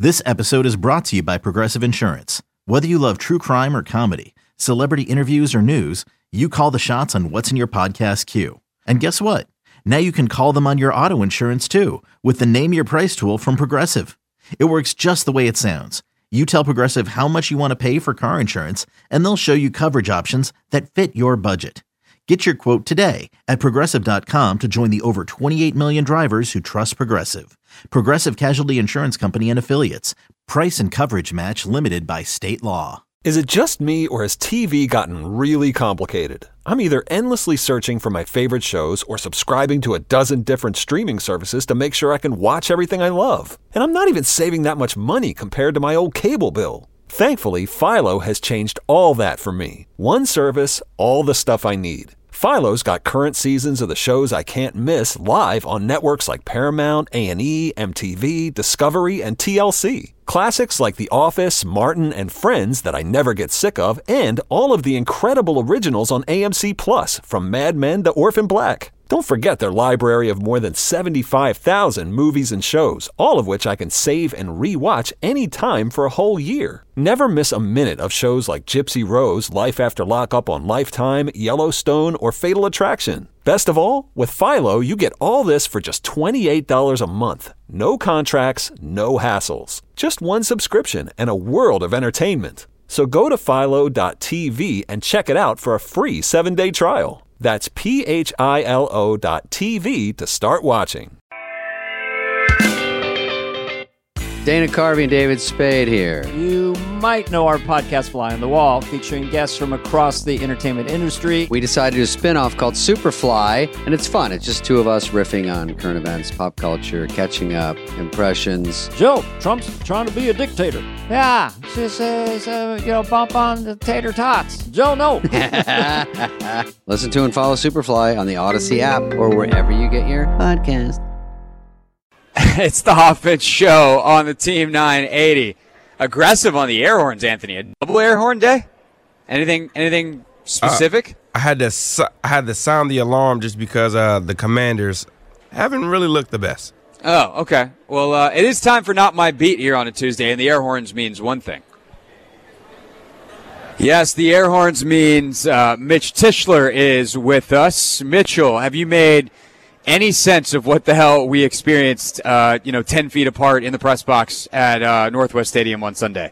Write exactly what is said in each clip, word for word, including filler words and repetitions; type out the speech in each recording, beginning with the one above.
This episode is brought to you by Progressive Insurance. Whether you love true crime or comedy, celebrity interviews or news, you call the shots on what's in your podcast queue. And guess what? Now you can call them on your auto insurance too with the Name Your Price tool from Progressive. It works just the way it sounds. You tell Progressive how much you want to pay for car insurance, and they'll show you coverage options that fit your budget. Get your quote today at Progressive dot com to join the over twenty-eight million drivers who trust Progressive. Progressive Casualty Insurance Company and Affiliates. Price and coverage match limited by state law. Is it just me, or has T V gotten really complicated? I'm either endlessly searching for my favorite shows or subscribing to a dozen different streaming services to make sure I can watch everything I love. And I'm not even saving that much money compared to my old cable bill. Thankfully, Philo has changed all that for me. One service, all the stuff I need. Philo's got current seasons of the shows I can't miss live on networks like Paramount, A and E, M T V, Discovery, and T L C. Classics like The Office, Martin, and Friends that I never get sick of, and all of the incredible originals on A M C Plus, from Mad Men to Orphan Black. Don't forget their library of more than seventy-five thousand movies and shows, all of which I can save and re-watch anytime for a whole year. Never miss a minute of shows like Gypsy Rose, Life After Lockup on Lifetime, Yellowstone, or Fatal Attraction. Best of all, with Philo, you get all this for just twenty-eight dollars a month. No contracts, no hassles. Just one subscription and a world of entertainment. So go to philo dot t v and check it out for a free seven-day trial. That's P H I L O dot T V to start watching. Dana Carvey and David Spade here. You might know our podcast Fly on the Wall, featuring guests from across the entertainment industry. We decided to do a spin-off called Superfly, and it's fun. It's just two of us riffing on current events, pop culture, catching up, impressions. Joe, Trump's trying to be a dictator. Yeah, just, uh, uh, you know, bump on the tater tots. Joe, no. Listen to and follow Superfly on the Odyssey app or wherever you get your podcast. It's the Hoffman Show on the Team nine eighty. Aggressive on the air horns, Anthony. A double air horn day? Anything anything specific? Uh, I had to I had to sound the alarm just because uh, the Commanders haven't really looked the best. Oh, okay. Well, uh, it is time for Not My Beat here on a Tuesday, and the air horns means one thing. Yes, the air horns means uh, Mitch Tischler is with us. Mitchell, have you made any sense of what the hell we experienced, uh, you know, ten feet apart in the press box at uh, Northwest Stadium on Sunday?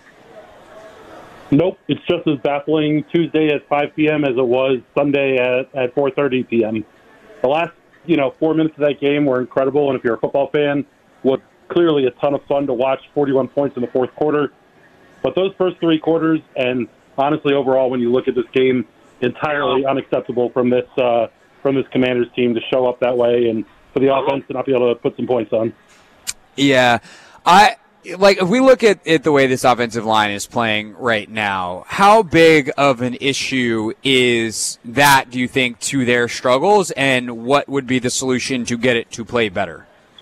Nope. It's just as baffling Tuesday at five p.m. as it was Sunday at, at four thirty p.m. The last, you know, four minutes of that game were incredible, and if you're a football fan, was clearly a ton of fun to watch. forty-one points in the fourth quarter. But those first three quarters, and honestly, overall, when you look at this game, entirely unacceptable from this uh, from this Commanders team to show up that way and for the offense to not be able to put some points on. Yeah. I like if we look at it the way this offensive line is playing right now, how big of an issue is that, do you think, to their struggles, and what would be the solution to get it to play better?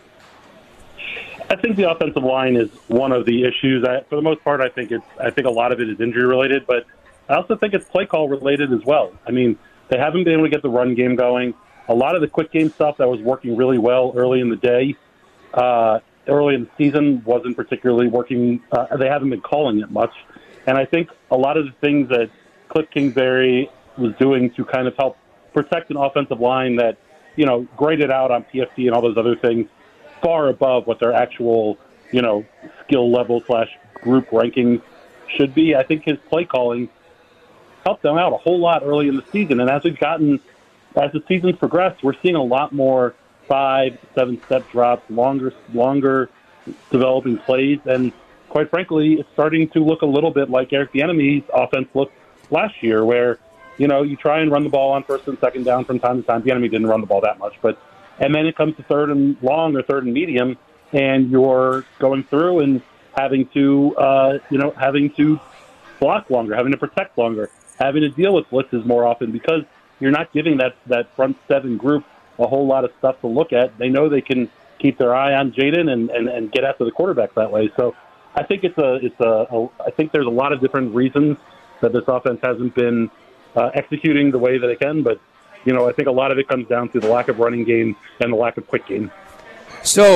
I think the offensive line is one of the issues. I, for the most part, I think it's I think a lot of it is injury related, but I also think it's play call related as well. I mean, they haven't been able to get the run game going. A lot of the quick game stuff that was working really well early in the day, uh, early in the season, wasn't particularly working. Uh, they haven't been calling it much. And I think a lot of the things that Cliff Kingsbury was doing to kind of help protect an offensive line that, you know, graded out on P F T and all those other things far above what their actual, you know, skill level slash group rankings should be. I think his play calling helped them out a whole lot early in the season. And as we've gotten, as the season's progressed, we're seeing a lot more five, seven step drops, longer, longer developing plays. And quite frankly, it's starting to look a little bit like Eric Bieniemy's offense looked last year, where, you know, you try and run the ball on first and second down from time to time. Bieniemy didn't run the ball that much, but, and then it comes to third and long or third and medium, and you're going through and having to, uh, you know, having to block longer, having to protect longer, having to deal with blitzes more often, because you're not giving that, that front seven group a whole lot of stuff to look at. They know they can keep their eye on Jaden and, and, and get after the quarterback that way. So I think it's a it's a, a I think there's a lot of different reasons that this offense hasn't been uh, executing the way that it can. But, you know, I think a lot of it comes down to the lack of running game and the lack of quick game. So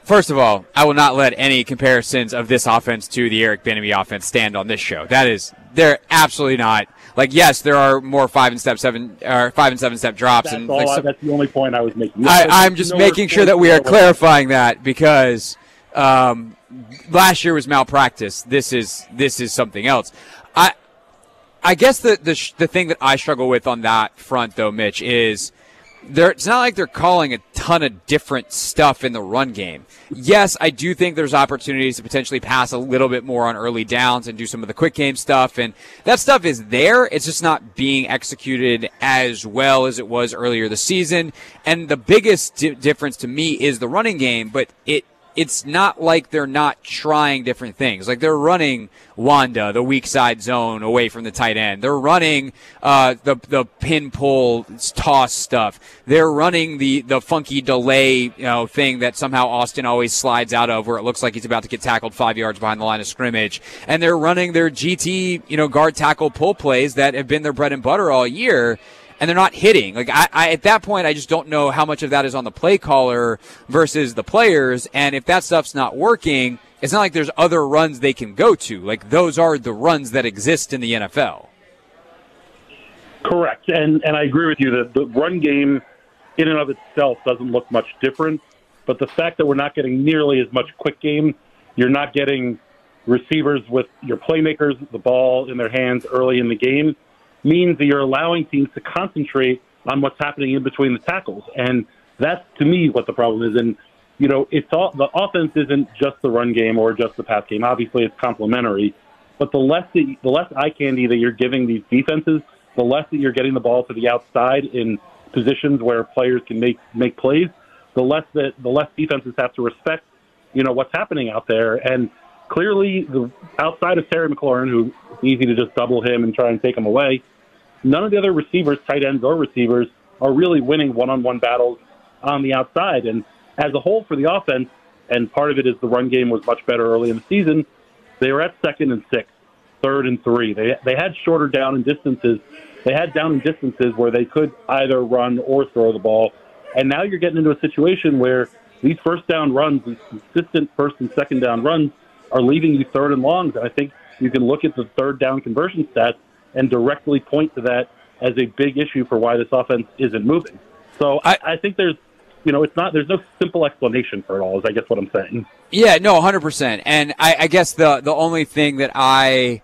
First of all, I will not let any comparisons of this offense to the Eric Bieniemy offense stand on this show. That is, they're absolutely not. Like, yes, there are more five and step seven or five and seven step drops, That's and all like, I, some, that's the only point I was making. I, I'm just making sure that we are clarifying that because um, last year was malpractice. This is this is something else. I I guess the the sh- the thing that I struggle with on that front, though, Mitch, is. They're, it's not like they're calling a ton of different stuff in the run game. Yes, I do think there's opportunities to potentially pass a little bit more on early downs and do some of the quick game stuff, and that stuff is there. It's just not being executed as well as it was earlier this season. And the biggest di- difference to me is the running game, but it it's not like they're not trying different things. Like they're running Wanda, the weak side zone, away from the tight end. They're running uh, the the pin pull toss stuff. They're running the the funky delay you know thing that somehow Austin always slides out of, where it looks like he's about to get tackled five yards behind the line of scrimmage. And they're running their G T you know guard tackle pull plays that have been their bread and butter all year. And they're not hitting. Like I, I, at that point, I just don't know how much of that is on the play caller versus the players. And if that stuff's not working, it's not like there's other runs they can go to. Like those are the runs that exist in the N F L. Correct, and and I agree with you that the run game, in and of itself, doesn't look much different. But the fact that we're not getting nearly as much quick game, you're not getting receivers with your playmakers, the ball in their hands early in the game, means that you're allowing teams to concentrate on what's happening in between the tackles. And that's, to me, what the problem is. And, you know, it's all, the offense isn't just the run game or just the pass game. Obviously, it's complementary. But the less that, the less eye candy that you're giving these defenses, the less that you're getting the ball to the outside in positions where players can make, make plays, the less that the less defenses have to respect, you know, what's happening out there. And clearly, the outside of Terry McLaurin, who it's easy to just double him and try and take him away, none of the other receivers, tight ends or receivers, are really winning one-on-one battles on the outside. And as a whole for the offense, and part of it is the run game was much better early in the season, they were at second and six, third and three. They they had shorter down and distances. They had down and distances where they could either run or throw the ball. And now you're getting into a situation where these first down runs, these consistent first and second down runs, are leaving you third and longs. And I think you can look at the third down conversion stats and directly point to that as a big issue for why this offense isn't moving. So I, I think there's, you know, it's not, there's no simple explanation for it all, is I guess what I'm saying. Yeah, no, one hundred percent. And I, I guess the, the only thing that I,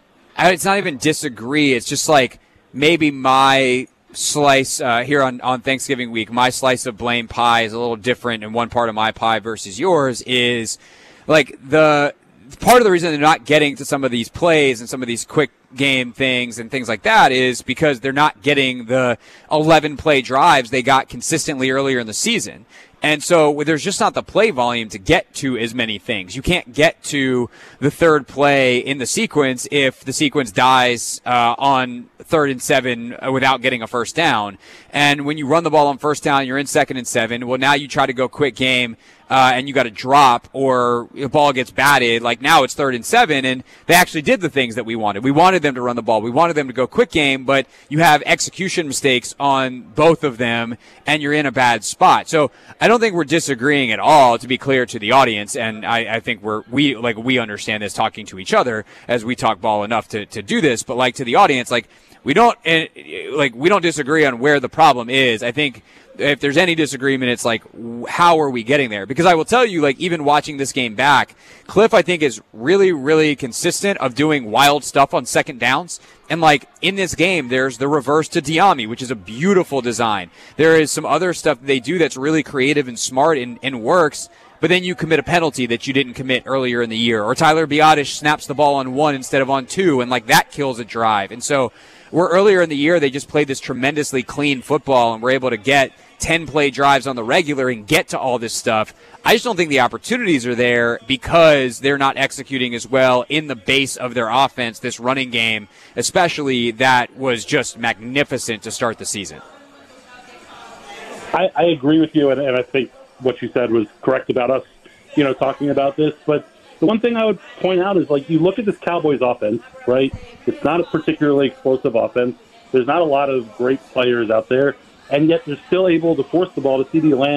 I, it's not even disagree. It's just like maybe my slice uh, here on, on Thanksgiving week, my slice of blame pie is a little different in one part of my pie versus yours is like the, part of the reason they're not getting to some of these plays and some of these quick game things and things like that is because they're not getting the eleven play drives they got consistently earlier in the season. And so there's just not the play volume to get to as many things. You can't get to the third play in the sequence if the sequence dies uh, on third and seven without getting a first down. And when you run the ball on first down, you're in second and seven. Well, now you try to go quick game uh, and you got to drop or the ball gets batted. Like now it's third and seven, and they actually did the things that we wanted. We wanted them to run the ball. We wanted them to go quick game, but you have execution mistakes on both of them, and you're in a bad spot. So I don't think we're disagreeing at all, to be clear to the audience, and I, I think we're we like we understand this talking to each other as we talk ball enough to, to do this. But like to the audience, like we don't like we don't disagree on where the problem is. I think if there's any disagreement, it's like, how are we getting there? Because I will tell you, like, even watching this game back, Cliff, I think, is really, really consistent of doing wild stuff on second downs. And, like, in this game, there's the reverse to Diami, which is a beautiful design. There is some other stuff they do that's really creative and smart and, and works, but then you commit a penalty that you didn't commit earlier in the year. Or Tyler Biadasz snaps the ball on one instead of on two, and, like, that kills a drive. And so where earlier in the year they just played this tremendously clean football and were able to get ten-play drives on the regular and get to all this stuff. I just don't think the opportunities are there because they're not executing as well in the base of their offense, this running game, especially that was just magnificent to start the season. I, I agree with you, and, and I think what you said was correct about us, you know, talking about this. But the one thing I would point out is, like, you look at this Cowboys offense, right? It's not a particularly explosive offense. There's not a lot of great players out there. And yet they're still able to force the ball to CeeDee Lamb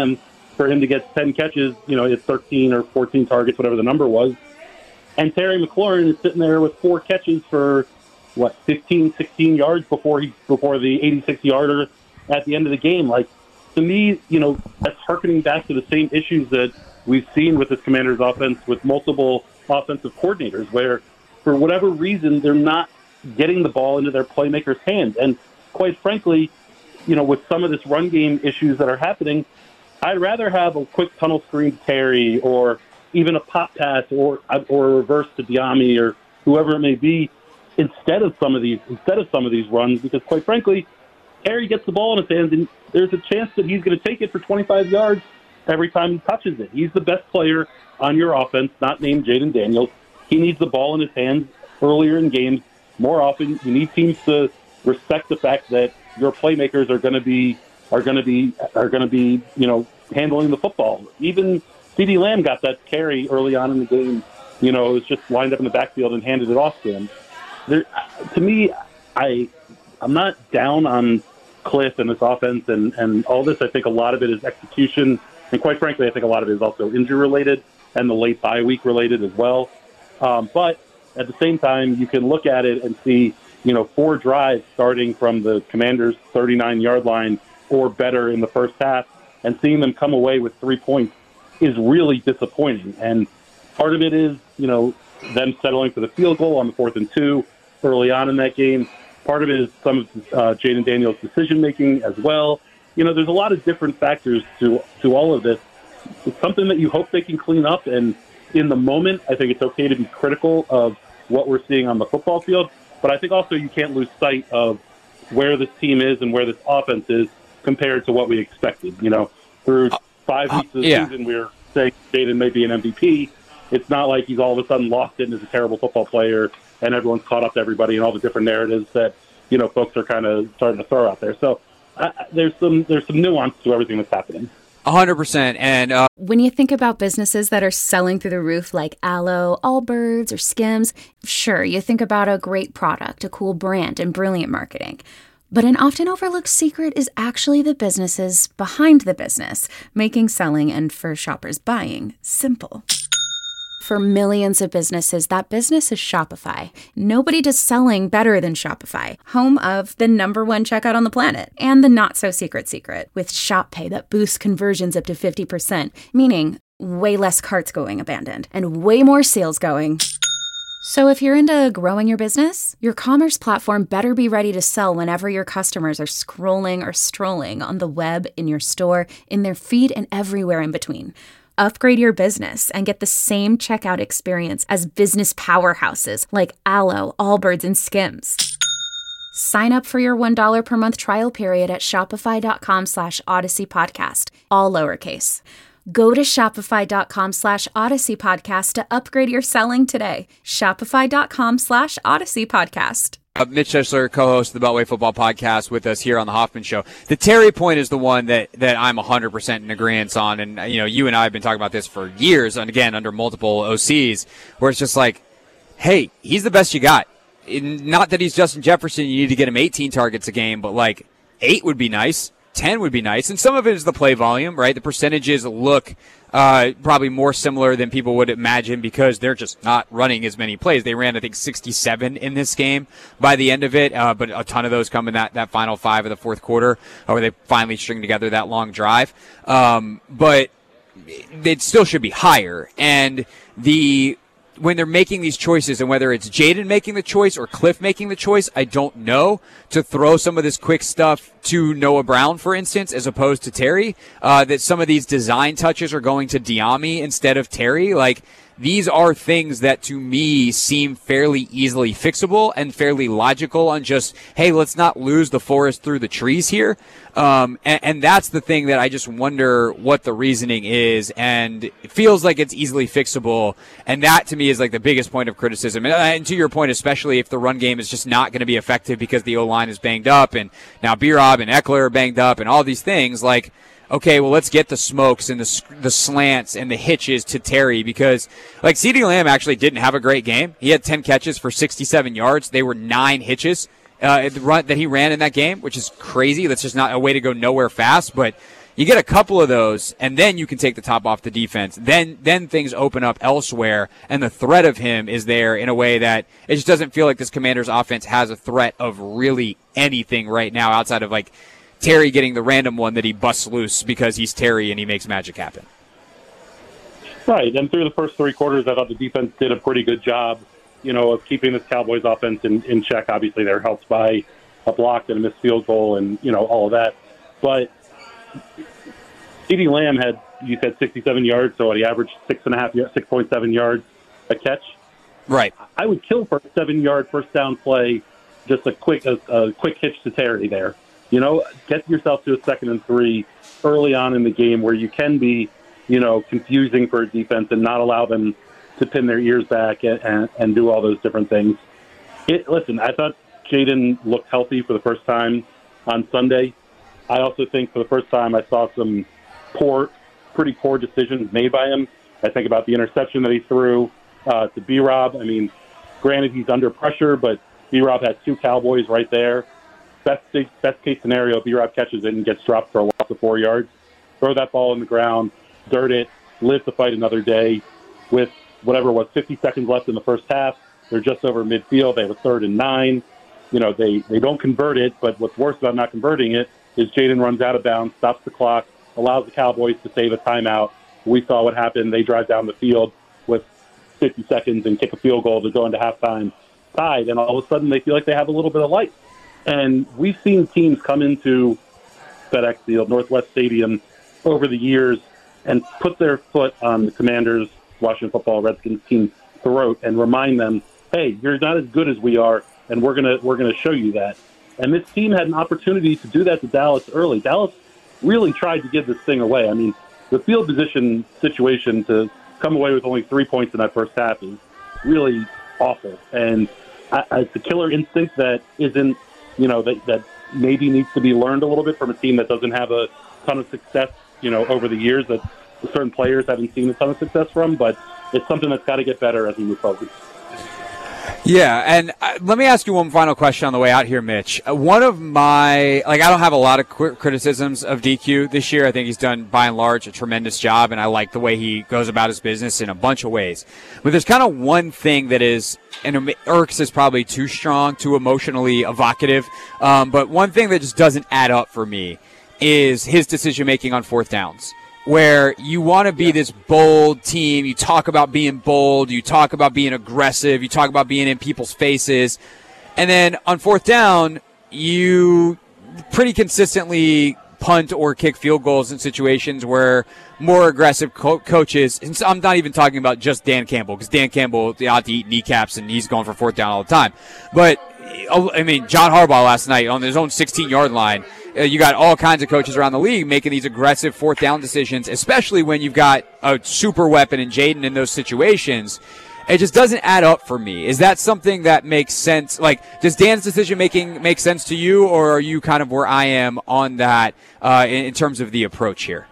for him to get ten catches, you know, it's thirteen or fourteen targets, whatever the number was. And Terry McLaurin is sitting there with four catches for, what, fifteen, sixteen yards before he before the eighty-six yarder at the end of the game. Like, to me, you know, that's harkening back to the same issues that we've seen with this Commanders offense with multiple offensive coordinators, where for whatever reason they're not getting the ball into their playmakers' hands. And quite frankly, you know, with some of this run game issues that are happening, I'd rather have a quick tunnel screen to Terry, or even a pop pass, or or a reverse to Diami, or whoever it may be, instead of some of these instead of some of these runs, because quite frankly, Terry gets the ball in his hands, and there's a chance that he's going to take it for twenty-five yards every time he touches it. He's the best player on your offense, not named Jaden Daniels. He needs the ball in his hands earlier in games more often. You need teams to respect the fact that your playmakers are going to be are going to be are going to be you know handling the football. Even CeeDee Lamb got that carry early on in the game. You know, it was just lined up in the backfield and handed it off to him. There, to me, I I'm not down on Cliff and this offense and, and all this. I think a lot of it is execution, and quite frankly, I think a lot of it is also injury related and the late bye week related as well. Um, but at the same time, you can look at it and see, you know, four drives starting from the Commanders' thirty-nine yard line or better in the first half, and seeing them come away with three points is really disappointing. And part of it is, you know, them settling for the field goal on the fourth and two early on in that game. Part of it is some of uh, Jaden Daniels' decision-making as well. You know, there's a lot of different factors to to all of this. It's something that you hope they can clean up, and in the moment, I think it's okay to be critical of what we're seeing on the football field, but I think also you can't lose sight of where this team is and where this offense is compared to what we expected. You know, through five weeks of the yeah. season, we we're saying Jaden may be an M V P. It's not like he's all of a sudden lost it and is a terrible football player, and everyone's caught up to everybody and all the different narratives that, you know, folks are kind of starting to throw out there. So uh, there's some there's some nuance to everything that's happening. one hundred percent. And uh, when you think about businesses that are selling through the roof like Aloe, Allbirds, or Skims, sure, you think about a great product, a cool brand, and brilliant marketing. But an often overlooked secret is actually the businesses behind the business, making selling and for shoppers buying simple. For millions of businesses, that business is Shopify. Nobody does selling better than Shopify, home of the number one checkout on the planet, and the not-so-secret secret, with Shop Pay that boosts conversions up to fifty percent, meaning way less carts going abandoned, and way more sales going. So if you're into growing your business, your commerce platform better be ready to sell whenever your customers are scrolling or strolling on the web, in your store, in their feed, and everywhere in between. Upgrade your business and get the same checkout experience as business powerhouses like Aloe, Allbirds, and Skims. Sign up for your one dollar per month trial period at shopify.com slash Odyssey Podcast, all lowercase. Go to shopify.com slash Odyssey Podcast to upgrade your selling today. Shopify.com slash Odyssey Podcast. Uh, Mitch Schessler, co-host of the Beltway Football Podcast, with us here on the Hoffman Show. The Terry point is the one that, that I'm one hundred percent in agreement on. And, you know, you and I have been talking about this for years, and again, under multiple O Cs, where it's just like, hey, he's the best you got. In, not that he's Justin Jefferson, you need to get him eighteen targets a game, but like eight would be nice. ten would be nice. And some of it is the play volume, right? The percentages look uh, probably more similar than people would imagine because they're just not running as many plays. They ran, I think, sixty-seven in this game by the end of it, uh, but a ton of those come in that, that final five of the fourth quarter, where they finally string together that long drive. Um, but it still should be higher. And the when they're making these choices, and whether it's Jaden making the choice or Cliff making the choice, I don't know, to throw some of this quick stuff to Noah Brown, for instance, as opposed to Terry, uh, that some of these design touches are going to Diami instead of Terry. Like, these are things that to me seem fairly easily fixable and fairly logical on just, hey, let's not lose the forest through the trees here. Um, and, and that's the thing that I just wonder what the reasoning is, and it feels like it's easily fixable. And that to me is like the biggest point of criticism. And, and to your point, especially if the run game is just not going to be effective because the O-line is banged up, and now B-Rob and Eckler are banged up and all these things, like, okay, well, let's get the smokes and the the slants and the hitches to Terry, because, like, CeeDee Lamb actually didn't have a great game. He had ten catches for sixty-seven yards. They were nine hitches uh, the run that he ran in that game, which is crazy. That's just not a way to go nowhere fast. But, You get a couple of those, and then you can take the top off the defense. Then then things open up elsewhere, and the threat of him is there in a way that it just doesn't feel like this Commanders offense has a threat of really anything right now outside of like Terry getting the random one that he busts loose because he's Terry and he makes magic happen. Right, and through the first three quarters, I thought the defense did a pretty good job, you know, of keeping this Cowboys offense in, in check. Obviously, they're helped by a block and a missed field goal and, you know, all of that. But CeeDee Lamb had, you said, sixty-seven yards, so he averaged six and a half, six point seven yards a catch. Right. I would kill for a seven-yard first down play, just a quick, a, a quick hitch to Terry there. You know, get yourself to a second and three early on in the game where you can be, you know, confusing for a defense and not allow them to pin their ears back and, and, and do all those different things. It, listen, I thought Jayden looked healthy for the first time on Sunday. I also think for the first time I saw some poor, pretty poor decisions made by him. I think about the interception that he threw uh, to B-Rob. I mean, granted, he's under pressure, but B-Rob has two Cowboys right there. Best, best case scenario, B-Rob catches it and gets dropped for a loss of four yards. Throw that ball in the ground, dirt it, live to fight another day. With whatever was fifty seconds left in the first half, they're just over midfield. They have a third and nine. You know, they, they don't convert it, but what's worse about not converting it is Jayden runs out of bounds, stops the clock, allows the Cowboys to save a timeout. We saw what happened. They drive down the field with fifty seconds and kick a field goal to go into halftime tied, and all of a sudden they feel like they have a little bit of life. And we've seen teams come into FedEx Field, Northwest Stadium, over the years and put their foot on the Commanders, Washington Football Redskins team throat and remind them, hey, you're not as good as we are, and we're gonna we're gonna show you that. And this team had an opportunity to do that to Dallas early. Dallas really tried to give this thing away. I mean, the field position situation to come away with only three points in that first half is really awful. And I, I, it's a killer instinct that isn't, you know, that, that maybe needs to be learned a little bit from a team that doesn't have a ton of success, you know, over the years that certain players haven't seen a ton of success from. But it's something that's got to get better as we move forward. Yeah, and uh, let me ask you one final question on the way out here, Mitch. Uh, one of my, like, I don't have a lot of qu- criticisms of D Q this year. I think he's done, by and large, a tremendous job, and I like the way he goes about his business in a bunch of ways. But there's kind of one thing that is, and irks is probably too strong, too emotionally evocative, um, but one thing that just doesn't add up for me is his decision-making on fourth downs, where you want to be yeah. this bold team. You talk about being bold. You talk about being aggressive. You talk about being in people's faces. And then on fourth down, you pretty consistently punt or kick field goals in situations where more aggressive co- coaches, and so I'm not even talking about just Dan Campbell, because Dan Campbell ought to eat kneecaps and he's going for fourth down all the time. But, I mean, John Harbaugh last night on his own sixteen-yard line, Uh, you got all kinds of coaches around the league making these aggressive fourth down decisions, especially when you've got a super weapon in Jayden in those situations. It just doesn't add up for me. Is that something that makes sense? Like, does Dan's decision-making make sense to you, or are you kind of where I am on that uh, in, in terms of the approach here?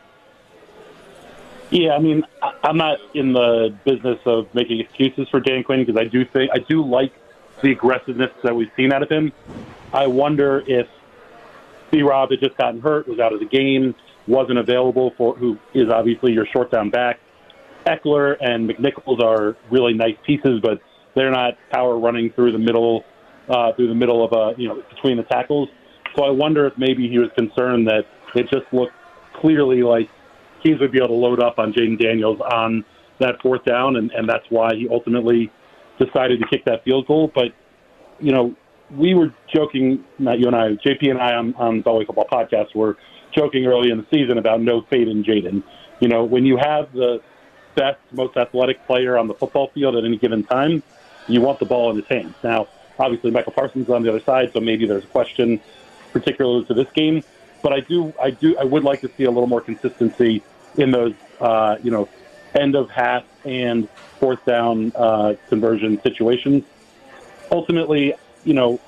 Yeah, I mean, I'm not in the business of making excuses for Dan Quinn, because I do think I do like the aggressiveness that we've seen out of him. I wonder if B-Rob had just gotten hurt, was out of the game, wasn't available for who is obviously your short down back. Eckler and McNichols are really nice pieces, but they're not power running through the middle, uh, through the middle of a you know between the tackles. So I wonder if maybe he was concerned that it just looked clearly like teams would be able to load up on Jayden Daniels on that fourth down, and, and that's why he ultimately decided to kick that field goal. But you know. We were joking, not you and I, J P and I on, on Beltway Football Podcast were joking early in the season about no fade in Jayden. You know, when you have the best, most athletic player on the football field at any given time, you want the ball in his hands. Now, obviously, Michael Parsons is on the other side, so maybe there's a question particularly to this game. But I do, I do, I would like to see a little more consistency in those, uh, you know, end of half and fourth down uh, conversion situations. Ultimately, you know,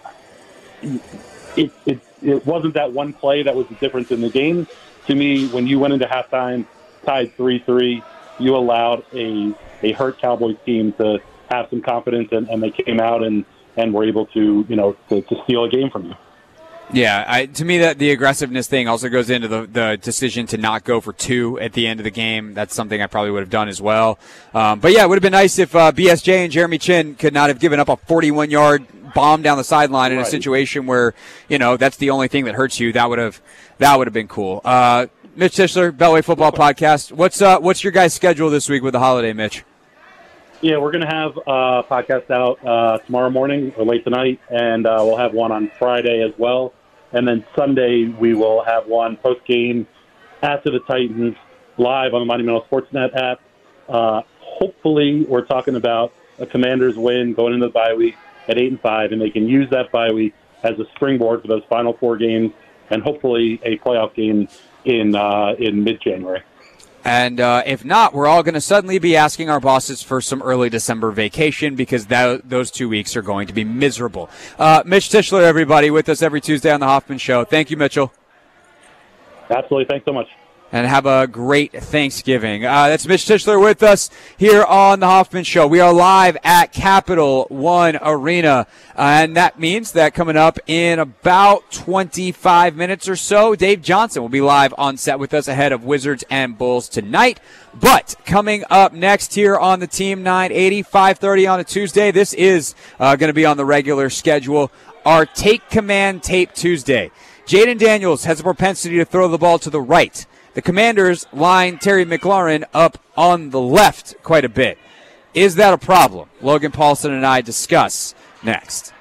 it, it it wasn't that one play that was the difference in the game. To me, when you went into halftime, tied three three, you allowed a a hurt Cowboys team to have some confidence, and, and they came out and, and were able to, you know, to, to steal a game from you. Yeah, I, to me, that the aggressiveness thing also goes into the, the decision to not go for two at the end of the game. That's something I probably would have done as well. Um, but yeah, it would have been nice if uh, B S J and Jeremy Chin could not have given up a forty-one yard bomb down the sideline in right. a situation where, you know, that's the only thing that hurts you. That would have that would have been cool. Uh, Mitch Tischler, Beltway Football Podcast. What's uh, what's your guys' schedule this week with the holiday, Mitch? Yeah, we're going to have a podcast out uh, tomorrow morning or late tonight, and uh, we'll have one on Friday as well. And then Sunday, we will have one post-game after the Titans live on the Monumental Sportsnet app. Uh, hopefully, we're talking about a Commanders win going into the bye week at eight and five, and they can use that bye week as a springboard for those final four games, and hopefully a playoff game in uh, in mid-January. And uh, if not, we're all going to suddenly be asking our bosses for some early December vacation because that, those two weeks are going to be miserable. Uh, Mitch Tischler, everybody, with us every Tuesday on The Hoffman Show. Thank you, Mitchell. Absolutely. Thanks so much. And have a great Thanksgiving. Uh, that's Mitch Tischler with us here on The Hoffman Show. We are live at Capital One Arena, uh, and that means that coming up in about twenty-five minutes or so, Dave Johnson will be live on set with us ahead of Wizards and Bulls tonight. But coming up next here on the Team nine eighty, five thirty on a Tuesday, this is uh, going to be on the regular schedule, our Take Command Tape Tuesday. Jaden Daniels has a propensity to throw the ball to the right. The Commanders line Terry McLaurin up on the left quite a bit. Is that a problem? Logan Paulson and I discuss next.